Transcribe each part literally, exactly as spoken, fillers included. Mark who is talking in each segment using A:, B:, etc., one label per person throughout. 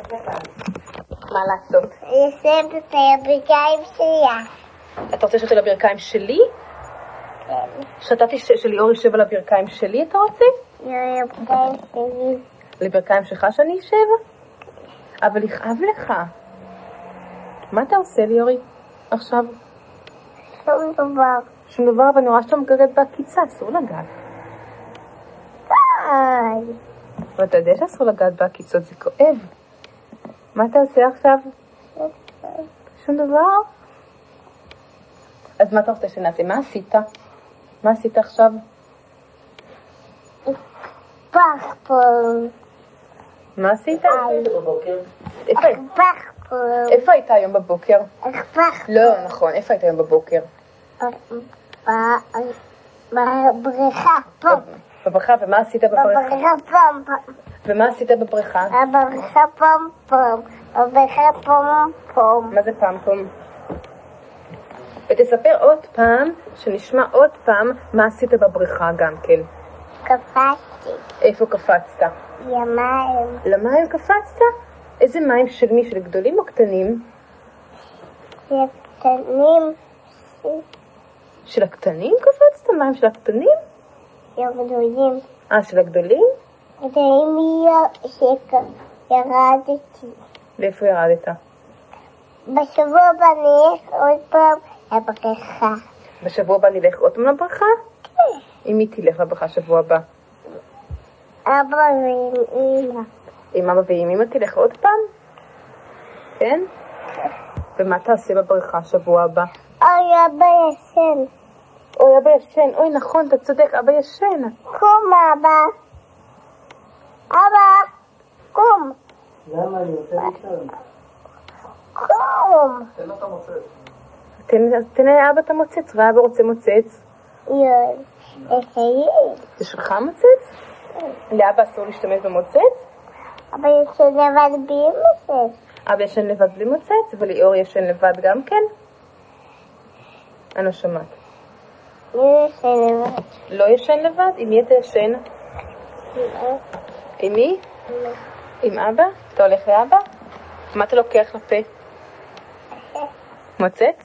A: מה לעשות?
B: יושב בברכיים שלי.
A: אתה רוצה לשבת על הברכיים שלי?
B: כן.
A: שתתי שליאור יושב על הברכיים שלי, אתה רוצה?
B: בברכיים שלי.
A: לברכיים שלך שאני אשב? אבל יכאב לך. מה אתה עושה, ליאורי? עכשיו?
B: שום דבר.
A: שום דבר, אבל אני רואה שאתה מגרד בעקיצה, אסור לגעת.
B: די.
A: ואתה יודע שאסור לגעת בעקיצות, זה כואב. מה אתה עושה עכשיו? שום דבר? אז מה אתה רוצה שנעשה? מה עשית? מה עשית עכשיו?
B: פחפון.
A: מה עשית? איפה היית?
B: פחפון.
A: איפה היית היום בבוקר?
B: פחפון.
A: לא, נכון, איפה היית היום בבוקר?
B: בבריכה, פה.
A: בבריכה, ומה עשית בבריכה?
B: בבריכה פום פום.
A: ומה עשית בבריכה?
B: בבריכה פום פום. בבריכה פום פום.
A: מה זה פעם פום? ותספר עוד פעם, שנשמע עוד פעם, מה עשית בבריכה גם כן.
B: קפצתי.
A: איפה קפצת?
B: ימיים.
A: למים קפצת? איזה מים של מי? של גדולים או קטנים?
B: של קטנים.
A: של הקטנים קפצת? מים של הקטנים?
B: של גדולים.
A: אה, של הגדולים?
B: גדולים שירדתי.
A: ואיפה ירדת?
B: בשבוע הבא נלך עוד פעם לבריכה.
A: בשבוע הבא נלך עוד פעם לבריכה?
B: כן.
A: עם מי תלך לבריכה שבוע הבא?
B: אבא ואמא.
A: עם אבא ועם אמא תלך עוד פעם? כן? ומה תעשה בבריכה שבוע הבא?
B: אוי, אבא ישן.
A: אוי, אבא ישן. אוי, נכון, אתה צודק, אבא ישן.
B: קום, אבא. אבא, קום.
C: למה אני רוצה לישון?
B: קום.
C: תן לו את המוצץ.
A: תן לאבא את המוצץ, ואבא רוצה מוצץ.
B: יואל, איזה
A: זה שלך מוצץ? לאבא אסור להשתמש במוצץ?
B: אבא ישן לבד בלי מוצץ.
A: אבא ישן לבד בלי מוצץ, וליאור ישן לבד גם כן? אני לא שמעת.
B: אני ישן לבד.
A: לא ישן לבד? עם מי אתה ישן? עם מי? עם אבא? אתה הולך לאבא? מה אתה לוקח לפה? מוצץ?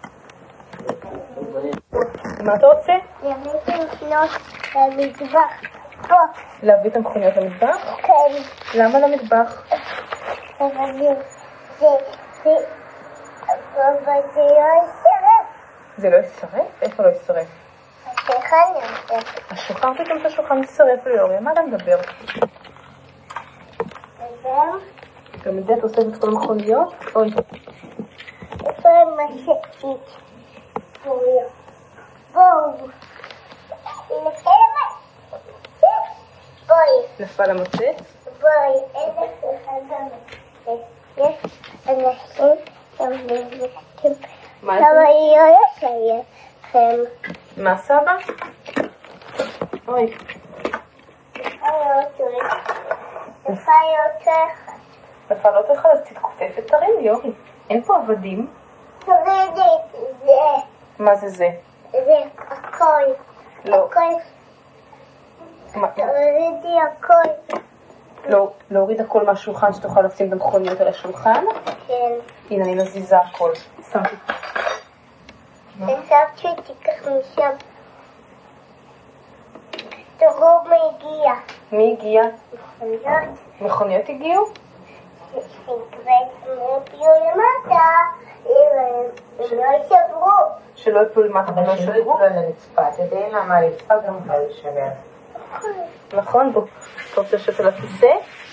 A: מה אתה רוצה?
B: להביא את המכונות למטבח. פה.
A: להביא את המכוניות למטבח?
B: כן.
A: למה למטבח?
B: אבל זה, זה, זה, אבל זה לא ישרף.
A: זה לא ישרף? איפה לא ישרף?
B: השולחן ישרף.
A: השולחן פתאום את השולחן ישרף ליאורי, מה אתה מדבר?
B: וזהו.
A: גם את זה אתה עושה את כל המכוניות? אוי.
B: איפה המשקית? בואו. בואו. בואי.
A: נפל המוצץ?
B: בואי. אין לך במוצץ. יש אנשים שמבקשים.
A: מה
B: אבל
A: זה?
B: היא לא ישייכם.
A: מה סבא? אוי.
B: נפל יותר.
A: נפל עוד אחד, אז תתכופף ותרים ליאורי. אין פה עבדים.
B: תורידי זה.
A: מה זה זה?
B: זה הכל.
A: לא.
B: הכל.
A: מה?
B: תורידי הכל.
A: לא, להוריד הכל מהשולחן שתוכל לשים את המכוניות על השולחן.
B: כן.
A: הנה, אני מזיזה הכל. שמתי.
B: חשבת שתיקח משם. תראו מי הגיע.
A: מי הגיע?
B: מכוניות.
A: מכוניות הגיעו?
B: שיקבצו למטה. הם לא ישברו.
A: שלא יפלו למטה ולא
C: אבל שלא
A: שברו?
C: יקרה לרצפה, תדעי למה הרצפה גם יכולה לשבר.
A: נכון, בוא. אתה רוצה לשבת על הכיסא?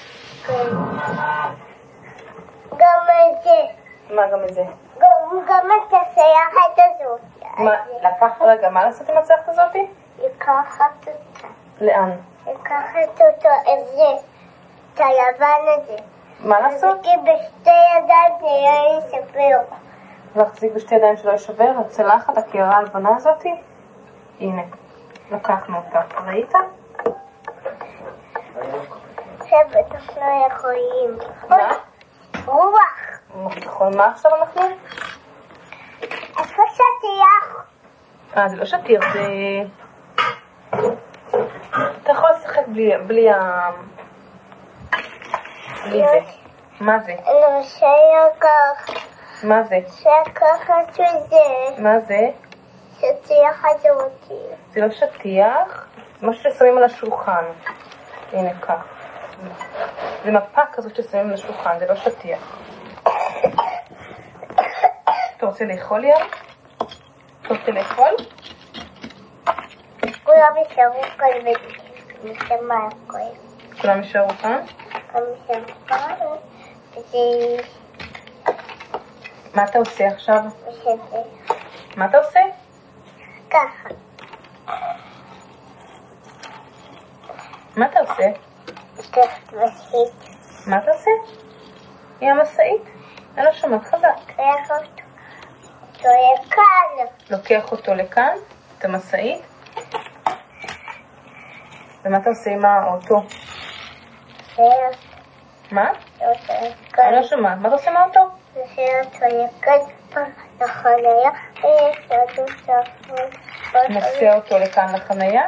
B: גם את זה.
A: מה גם את זה?
B: גם את הסייחת הזאת.
A: מה, לקחת, רגע, מה לעשות עם הצלחת הזאתי?
B: לקחת אותה.
A: לאן?
B: לקחת אותו את זה. את הלבן הזה.
A: מה לעשות?
B: כי בשתי ידיים זה לא יספר.
A: להחזיק בשתי ידיים שלא יישבר, הצלחת, הקערה הלבנה הזאתי? הנה, לקחנו אותה. ראית?
B: עכשיו בטח לא יכולים.
A: מה?
B: רוח.
A: נכון, מה עכשיו אנחנו?
B: איפה שטיח?
A: אה, זה לא שטיר, זה... אתה יכול לשחק בלי, בלי ה... בלי זה. מה זה?
B: נושא יקר.
A: מה זה?
B: לקחת את זה.
A: מה זה?
B: שטיח אותי.
A: זה לא שטיח, זה משהו ששמים על השולחן. הנה כך. זה מפה כזאת ששמים על השולחן, זה לא שטיח. אתה רוצה לאכול יר? אתה רוצה לאכול?
B: כולם יישארו כאן ומשמע הכל.
A: כולם יישארו כאן?
B: כולם יישארו כאן וזה...
A: מה אתה עושה עכשיו?
B: ושזה...
A: מה אתה עושה?
B: ככה.
A: מה אתה עושה?
B: שטף מסית.
A: מה אתה עושה? היא המשאית? אני לא שומעת חזק.
B: לוקח אותו. אותו לכאן.
A: לוקח אותו לכאן, את המשאית. ומה אתה עושה עם האוטו?
B: זה...
A: מה?
B: אותו
A: אני
B: לכאן.
A: לא שומעת. מה אתה עושה עם האוטו?
B: זה אותו לכאן. לחניה. ויש אותו ספר.
A: נוסע אותו לכאן לחנייה.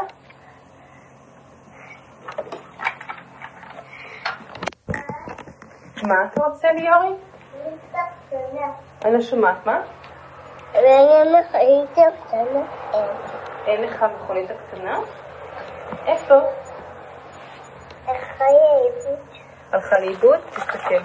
A: מה אתה רוצה ליאורי? אני לא שומעת, מה?
B: ואני מחליטה קטנה.
A: אין לך מכונית הקטנה? איפה?
B: אחרי העיבוד.
A: הלכה לאיבוד? תסתכל.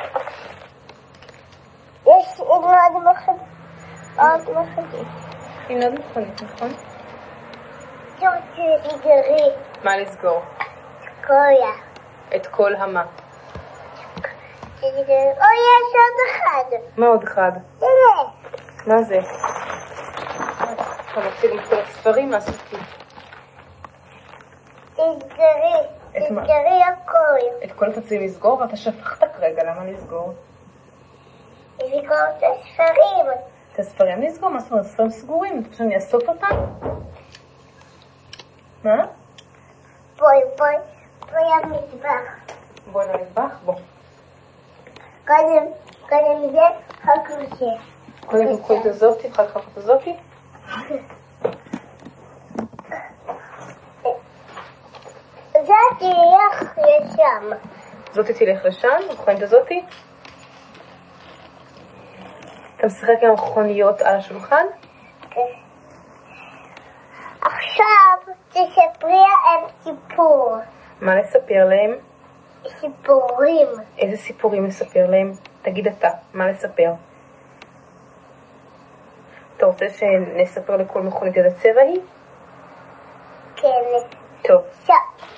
B: יש עוד מחליט. עוד מחליט.
A: הנה עוד מכונית, נכון?
B: תרצי לגרי.
A: מה לסגור?
B: קויה.
A: את כל המה.
B: אוי, יש עוד אחד.
A: מה עוד אחד?
B: הנה.
A: מה זה? אתה מציג את כל הספרים מהסופים.
B: תסגרי.
A: את מה?
B: תסגרי הכל.
A: את כל תציב לסגור ואתה שפכת כרגע, למה לסגור?
B: לסגור את הספרים.
A: את הספרים לסגור? מה זאת אומרת? ספרים סגורים? אתה חושב שאני אאסוף אותם? מה?
B: בואי, בואי. בואי המטבח.
A: בואי למטבח, בוא.
B: קודם, קודם זה הכושר.
A: קודם קחו את הזאתי, אחר כך את הזאתי.
B: זה תלך לשם.
A: זאתי תלך לשם, מכונית הזאתי. אתה משחק עם המכוניות על השולחן?
B: עכשיו תספרי להם סיפור.
A: מה לספר להם?
B: סיפורים.
A: איזה סיפורים לספר להם? תגיד אתה, מה לספר? אתה רוצה שנספר לכל מכונית איזה צבע היא?
B: כן.
A: טוב.
B: ש...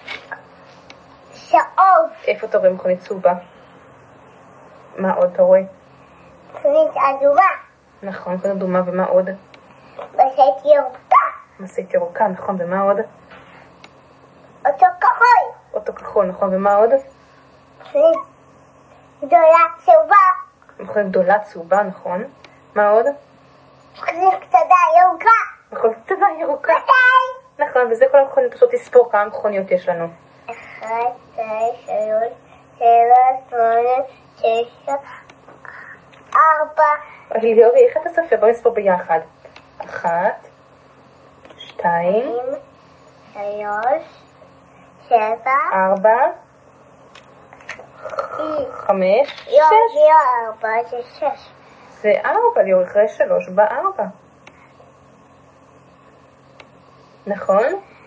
B: שעוף.
A: איפה אתה רואה מכונית צהובה? מה עוד אתה רואה?
B: מכונית אדומה.
A: נכון, מכונית אדומה, ומה עוד?
B: משאית ירוקה.
A: משאית ירוקה, נכון, ומה עוד?
B: אותו כחול.
A: אוטו כחול, נכון, ומה עוד?
B: מכונית גדולה צהובה.
A: מכונית גדולה צהובה, נכון. מה עוד?
B: מכונית קטנה ירוקה.
A: מכונית קטנה ירוקה.
B: מתי?
A: נכון, וזה כל המכוניות. פשוט תספור כמה מכוניות יש לנו.
B: אחת, שתיים, שלוש, שבע, שמונה, תשע, ארבע.
A: ליאורי, איך אתה סופר? בוא נספור ביחד. אחת, שתיים,
B: שלוש, שבע,
A: ארבע, חמש, שש.
B: לא, לא ארבע, זה שש.
A: זה ארבע, ליאורי, אחרי שלוש בארבע. נכון?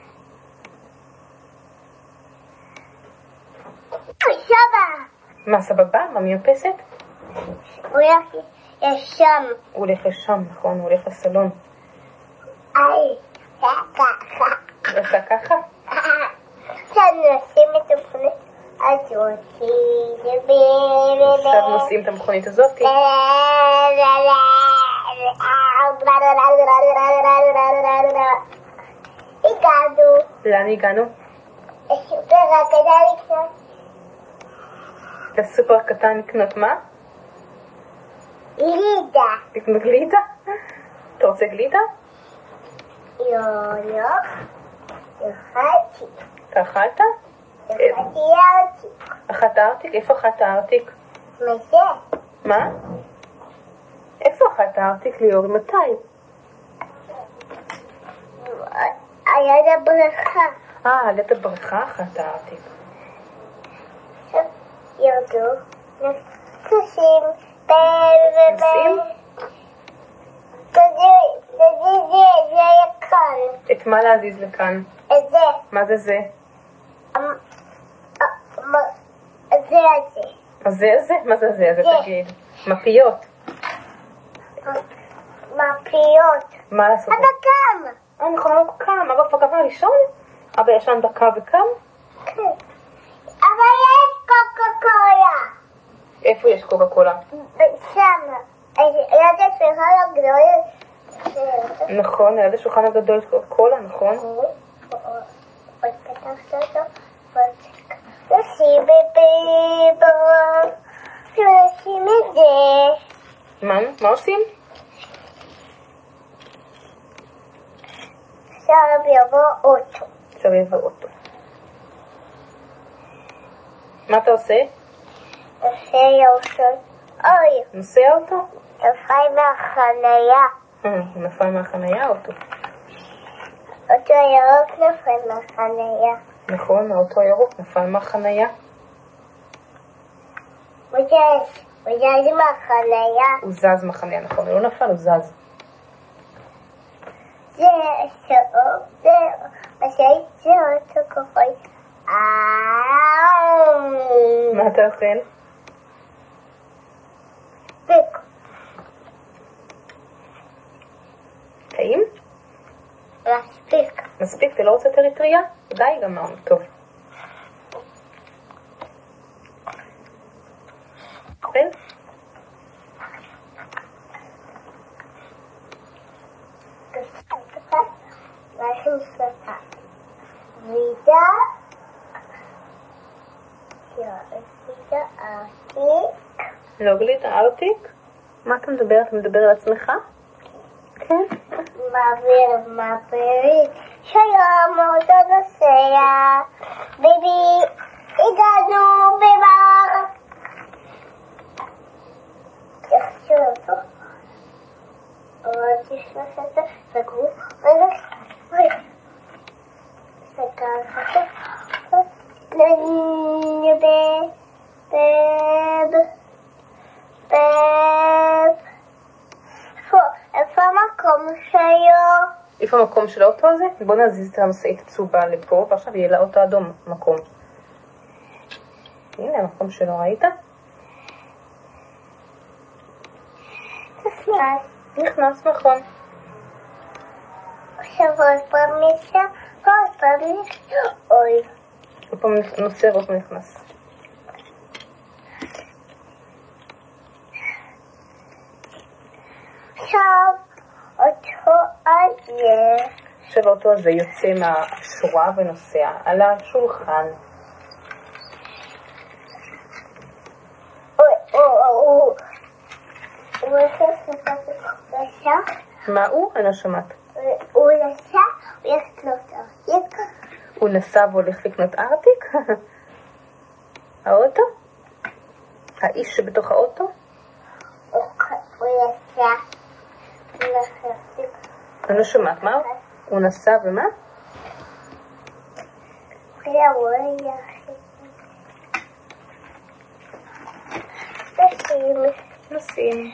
B: סבא!
A: מה, סבבה? מה מרפסת?
B: הוא הולך לשם.
A: הוא הולך לשם, נכון? הוא הולך לסלון.
B: היי, זה ככה.
A: הוא עשה ככה?
B: עכשיו נשים את המכונית הזאתי.
A: עכשיו נוסעים את המכונית הזאת.
B: הגענו.
A: לאן הגענו?
B: הסופר הקטן לקנות.
A: לסופר הקטן לקנות מה?
B: גלידה.
A: לקנות גלידה? אתה רוצה גלידה?
B: לא, לא. אכלתי.
A: אתה אכלת?
B: אכלתי ארטיק.
A: אכלת ארטיק? איפה אכלת ארטיק?
B: מה זה?
A: מה? איפה אכלת ארטיק, ליאורי? מתי?
B: על יד הבריכה.
A: אה, על יד הבריכה אכלת ארטיק.
B: עכשיו ירדו סוסים.
A: נוסעים?
B: זה יקר.
A: את מה להזיז לכאן?
B: את זה.
A: מה זה זה?
B: זה הזה.
A: אז זה זה? מה זה זה? זה תגיד. מפיות.
B: מפיות.
A: מה לעשות?
B: אבא קם.
A: אה, נכון, אבא קם. אבא כבר קם לישון? אבא ישן דקה וקם?
B: כן. אבל יש קוקה קולה.
A: איפה יש קוקה קולה?
B: שם. ליד השולחן הגדול.
A: נכון, ליד השולחן הגדול יש קוקה קולה, נכון?
B: עוד פתחת אותו. נשים בביבו. נשים את זה.
A: מה? מה עושים?
B: עכשיו יבוא אוטו.
A: עכשיו יבוא אוטו. מה אתה עושה?
B: עושה יושון. אוי,
A: נוסע אותו?
B: נפל מהחניה.
A: אה, הוא נפל מהחניה האוטו.
B: אותו ירוק נפל מהחניה.
A: נכון, האוטו הירוק נפל מהחניה.
B: הוא זז, הוא זז מהחניה.
A: הוא זז מהחניה, נכון, הוא לא נפל, הוא זז.
B: זה שאור, זה משאית, זה אוטו כחול.
A: מה אתה אוכל?
B: ספיק.
A: טעים?
B: מספיק.
A: מספיק, אתה לא רוצה את אריתריאה? די, גמרנו, טוב. כן?
B: משהו ספק. וידה. וידה ארטיק.
A: לא גלית, ארטיק? מה אתה מדבר? אתה מדבר על עצמך? כן.
B: מעביר, מעביר. שלום, אותו נוסע. ביבי, הגענו בבר. יחשו אותו. עוד ישנס את זה. סגרו. רגע. סגר חשוב. בב. בב. בב. איפה המקום שלו?
A: איפה המקום של האוטו הזה? בוא נזיז את המשאית הצהובה לפה, ועכשיו יהיה לאוטו אדום מקום. הנה המקום שלו, ראית?
B: נכנס.
A: נכנס, נכון.
B: עכשיו עוד פעם נשאר, עוד פעם נשאר. אוי.
A: עוד פעם נוסע ועוד פעם נכנס.
B: עכשיו אותו הזה.
A: עכשיו האוטו הזה יוצא מהשורה ונוסע על השולחן.
B: אוי, אוי, אוי. הוא נסע,
A: מה הוא? אני לא שמעת.
B: הוא נסע, הוא יקנות ארטיק.
A: הוא נסע והולך לקנות ארטיק? האוטו? האיש שבתוך האוטו?
B: הוא נסע, הוא נסע ארטיק.
A: אני לא שמעת, מה? הוא נסע ומה?
B: הוא יחד. נוסעים.
A: נוסעים.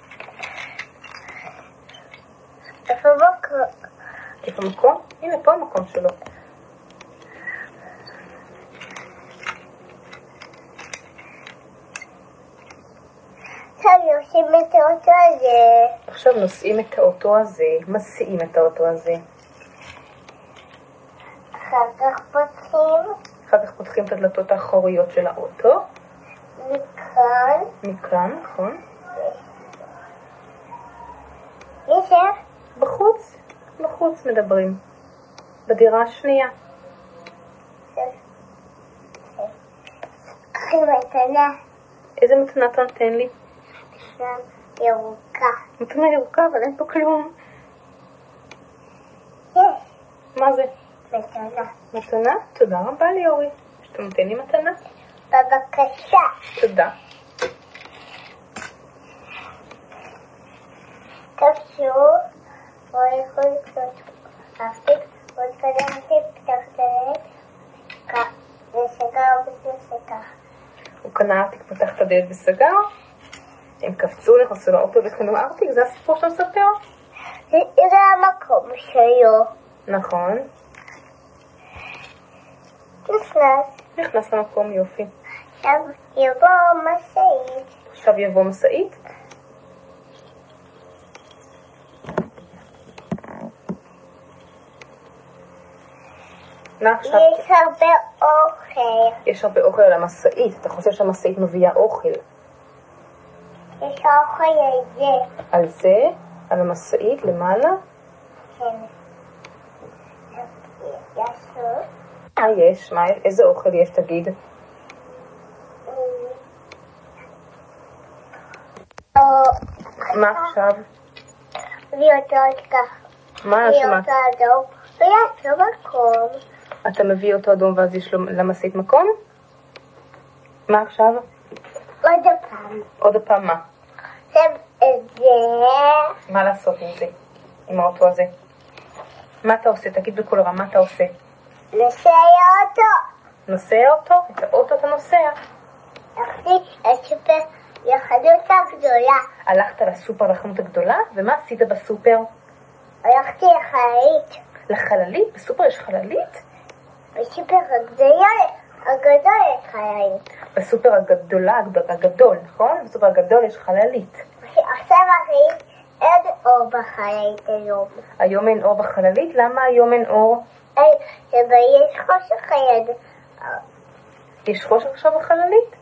B: איפה מקום?
A: איפה המקום? הנה פה המקום שלו.
B: עכשיו עושים את האוטו הזה.
A: עכשיו נוסעים את האוטו הזה, מסיעים את האוטו הזה.
B: אחר כך פותחים.
A: אחר כך פותחים את הדלתות האחוריות של האוטו.
B: מכאן.
A: מכאן, נכון?
B: נשאר.
A: בחוץ, בחוץ מדברים. בדירה השנייה.
B: אחי מתנה.
A: איזה מתנה אתה נותן לי?
B: שם ירוקה.
A: מתנה ירוקה, אבל אין פה כלום.
B: יש.
A: מה זה?
B: מתנה.
A: מתנה? תודה רבה לי, אורי. שאתה נותן לי מתנה?
B: בבקשה.
A: תודה.
B: תקשו. בואו יכול לקנות. אהבתי. בואו קדמתי. פתח את הלב. נסגר וסגר.
A: הוא קנה ארטיק, פתח את הדלת וסגר, הם קפצו, נכנסו לאוטו וקנו ארטיק, זה הסיפור שאתה מספר?
B: זה המקום שלו.
A: נכון.
B: נכנס.
A: נכנס למקום, יופי.
B: עכשיו יבוא משאית.
A: עכשיו יבוא משאית. מה עכשיו?
B: יש הרבה אוכל.
A: יש הרבה אוכל על המשאית. אתה חושב שהמשאית מביאה אוכל.
B: יש אוכל על זה.
A: על זה? על המשאית למעלה?
B: כן. יש עוד.
A: מה יש? מה, איזה אוכל יש? תגיד. מה עכשיו?
B: הביא אותו עוד כך.
A: מה
B: הביא
A: השמה?
B: אותו אדום. ויש לו מקום.
A: אתה מביא אותו אדום ואז יש לו למשאית מקום? מה עכשיו?
B: עוד פעם.
A: עוד פעם מה?
B: עכשיו את זה.
A: מה לעשות עם זה? עם האוטו הזה? מה אתה עושה? תגיד בכל רם, מה אתה עושה?
B: נוסע אותו.
A: נוסע אותו? את האוטו אתה נוסע.
B: הלכתי לסופר לחנות הגדולה.
A: הלכת לסופר לחנות הגדולה? ומה עשית בסופר?
B: הלכתי לחללית.
A: לחללית? בסופר יש חללית?
B: בסופר הגדולה, הגדול יש חללית.
A: בסופר הגדולה, הגדול, נכון? בסופר הגדול יש חללית.
B: עכשיו אחי, אין אור בחללית היום.
A: היום אין אור בחללית? למה היום אין אור?
B: אין, אבל יש חושך ליד.
A: יש חושך עכשיו בחללית?